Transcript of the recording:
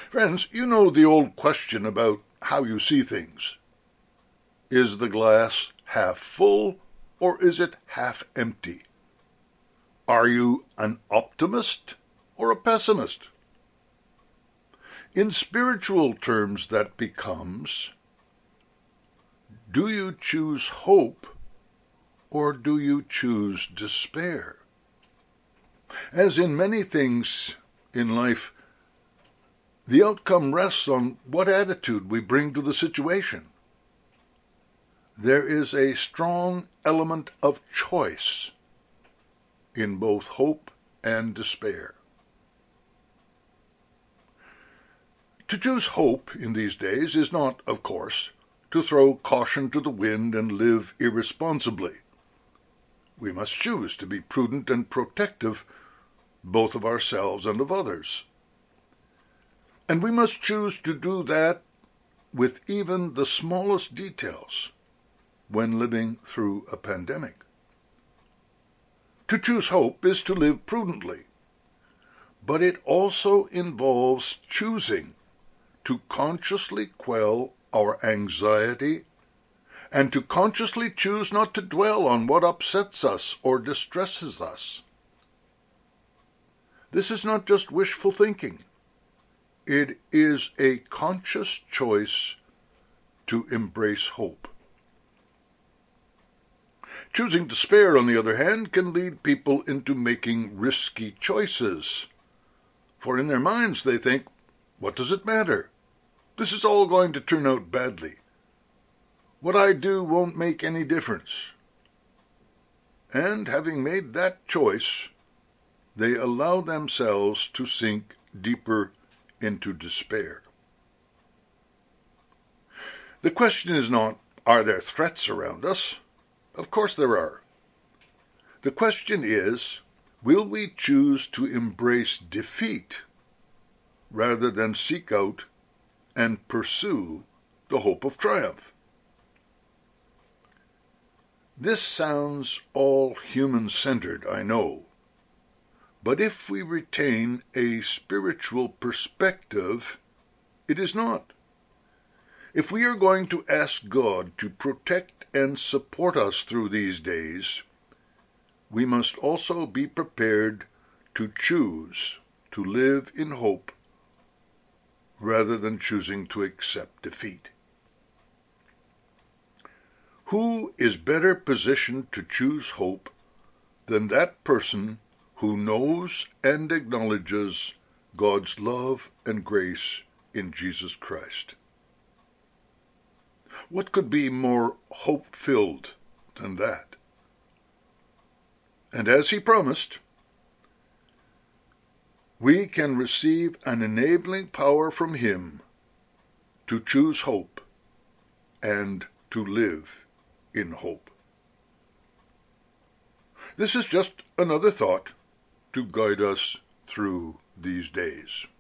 Friends, you know the old question about how you see things. Is the glass half full or is it half empty? Are you an optimist or a pessimist? In spiritual terms, that becomes, do you choose hope or do you choose despair? As in many things in life, the outcome rests on what attitude we bring to the situation. There is a strong element of choice in both hope and despair. To choose hope in these days is not, of course, to throw caution to the wind and live irresponsibly. We must choose to be prudent and protective both of ourselves and of others. And we must choose to do that with even the smallest details when living through a pandemic. To choose hope is to live prudently, but it also involves choosing to consciously quell our anxiety and to consciously choose not to dwell on what upsets us or distresses us. This is not just wishful thinking. It is a conscious choice to embrace hope. Choosing despair, on the other hand, can lead people into making risky choices. For in their minds they think, what does it matter? This is all going to turn out badly. What I do won't make any difference. And having made that choice, they allow themselves to sink deeper into despair. The question is not, are there threats around us? Of course there are. The question is, will we choose to embrace defeat rather than seek out and pursue the hope of triumph? This sounds all human-centered, I know, but if we retain a spiritual perspective, it is not. If we are going to ask God to protect and support us through these days, we must also be prepared to choose to live in hope rather than choosing to accept defeat. Who is better positioned to choose hope than that person who knows and acknowledges God's love and grace in Jesus Christ? What could be more hope-filled than that? And as he promised, we can receive an enabling power from him to choose hope and to live in hope. This is just another thought to guide us through these days.